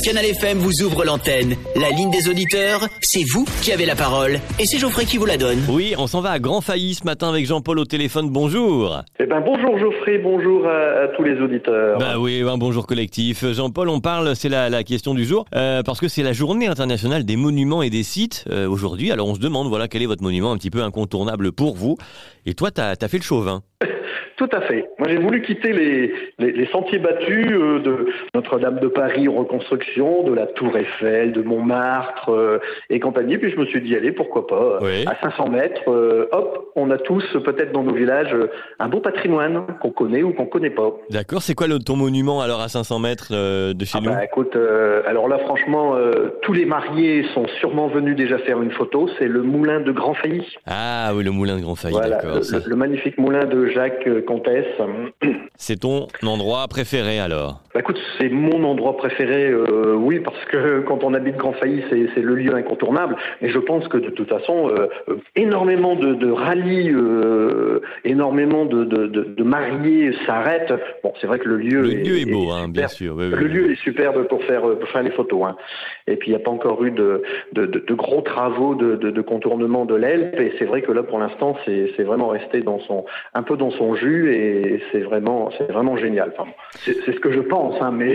Canal FM vous ouvre l'antenne. La ligne des auditeurs, c'est vous qui avez la parole. Et c'est Geoffrey qui vous la donne. Oui, on s'en va à Grand-Failly ce matin avec Jean-Paul au téléphone. Bonjour. Bonjour Geoffrey, bonjour à tous les auditeurs. Oui, un bonjour collectif. Jean-Paul, on parle, c'est la question du jour, parce que c'est la journée internationale des monuments et des sites aujourd'hui. Alors on se demande, voilà, quel est votre monument un petit peu incontournable pour vous. Et toi, t'as fait le chauvin. Tout à fait. Moi, j'ai voulu quitter les sentiers battus de Notre-Dame de Paris en reconstruction, de la Tour Eiffel, de Montmartre et compagnie. Puis je me suis dit, allez, pourquoi pas, oui. À 500 mètres, hop, on a tous peut-être dans nos villages un beau patrimoine qu'on connaît ou qu'on connaît pas. D'accord, c'est quoi ton monument alors à 500 mètres de chez nous? Écoute, alors là, franchement, tous les mariés sont sûrement venus déjà faire une photo. C'est le moulin de Grand-Failly. Ah oui, le moulin de Grand-Failly, voilà, d'accord. Le magnifique moulin de Jacques Comtesse. C'est ton endroit préféré alors? Écoute, c'est mon endroit préféré, oui, parce que quand on habite Grand-Failly, c'est le lieu incontournable. Et je pense que de toute façon, énormément de rallyes, énormément de mariés s'arrêtent. Bon, c'est vrai que le lieu est beau, bien sûr. Oui, le lieu est superbe pour faire les photos. Hein. Et puis il n'y a pas encore eu de gros travaux de contournement de l'Elbe. Et c'est vrai que là, pour l'instant, c'est vraiment resté un peu dans son jus, et c'est vraiment génial. Enfin, c'est ce que je pense, hein, mais.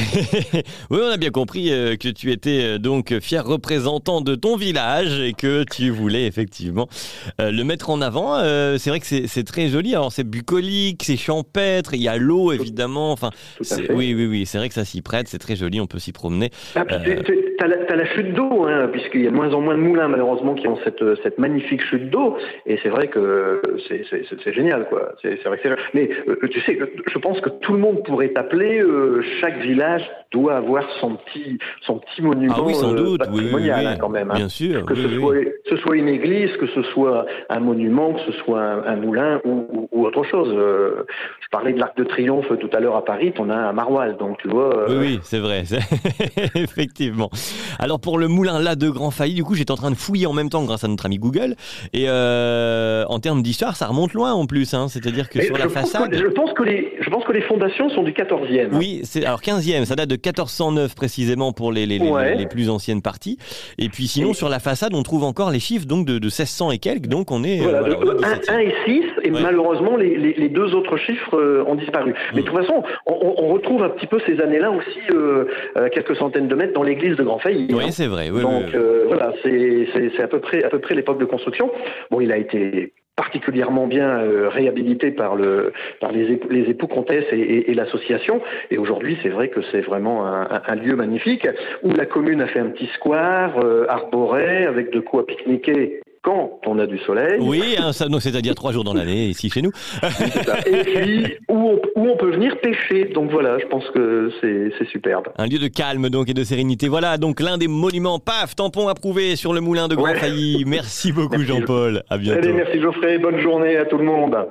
Oui, on a bien compris que tu étais donc fier représentant de ton village et que tu voulais effectivement le mettre en avant. C'est vrai que c'est très joli. Alors c'est bucolique, c'est champêtre, il y a l'eau évidemment. Enfin, oui, c'est vrai que ça s'y prête, c'est très joli, on peut s'y promener. T'as la chute d'eau, hein, puisqu'il y a de moins en moins de moulins malheureusement qui ont cette magnifique chute d'eau, et c'est vrai que c'est génial, quoi. C'est vrai que c'est. Mais tu sais, je pense que tout le monde pourrait t'appeler. Chaque village doit avoir son petit monument. Ah oui, sans doute, patrimonial, oui. Hein, quand même. Bien sûr. Que ce soit une église, que ce soit un monument, que ce soit un moulin ou autre chose. Je parlais de l'Arc de Triomphe tout à l'heure à Paris, t'en as un à Maroilles, donc tu vois. Oui, c'est vrai, effectivement. Alors pour le moulin là de Grand-Failly, du coup, j'étais en train de fouiller en même temps grâce à notre ami Google. Et en termes d'histoire, ça remonte loin en plus. Hein. C'est-à-dire que sur la façade. Je pense que les fondations sont du 14e. Oui, alors 15e, ça date de 1409 précisément pour les plus anciennes parties. Et puis sinon, sur la façade, on trouve encore les chiffres donc de 1600 et quelques. Donc on est. 1 et 6, et malheureusement, les deux autres chiffres ont disparu. Mais de toute façon, on retrouve un petit peu ces années-là aussi, à quelques centaines de mètres, dans l'église de Grand-Failly. Oui, c'est vrai. Oui, donc voilà, c'est à peu près l'époque de construction. Bon, il a été particulièrement bien réhabilité par les époux Comtesse et l'association. Et aujourd'hui, c'est vrai que c'est vraiment un lieu magnifique où la commune a fait un petit square arboré avec de quoi pique-niquer quand on a du soleil. Oui, c'est-à-dire 3 jours dans l'année, ici chez nous. Et puis, où on peut venir pêcher. Donc voilà, je pense que c'est superbe. Un lieu de calme donc et de sérénité. Voilà, donc l'un des monuments, tampon approuvé sur le moulin de Grand-Failly. Merci beaucoup Jean-Paul, à bientôt. Allez, merci Geoffrey, bonne journée à tout le monde.